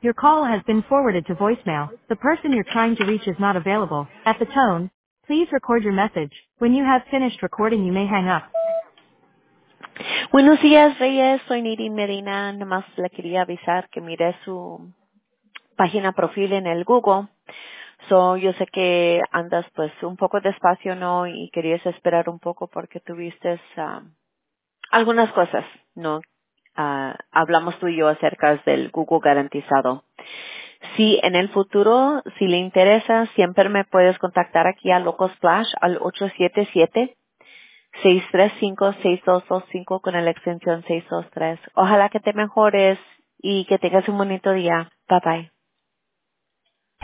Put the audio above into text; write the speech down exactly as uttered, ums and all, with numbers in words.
Your call has been forwarded to voicemail. The person you're trying to reach is not available. At the tone, please record your message. When you have finished recording, you may hang up. Buenos días, Reyes. Soy Nirin Medina. Nomás le quería avisar que miré su página profil en el Google. So, yo sé que andas pues un poco despacio, ¿no? Y querías esperar un poco porque tuviste ah, algunas cosas, ¿no? Ah, hablamos tú y yo acerca del Google garantizado. Si en el futuro, si le interesa, siempre me puedes contactar aquí a Loco Splash al ocho siete siete, seis tres cinco, seis dos dos cinco con la extensión seiscientos veintitrés. Ojalá que te mejores y que tengas un bonito día. Bye bye.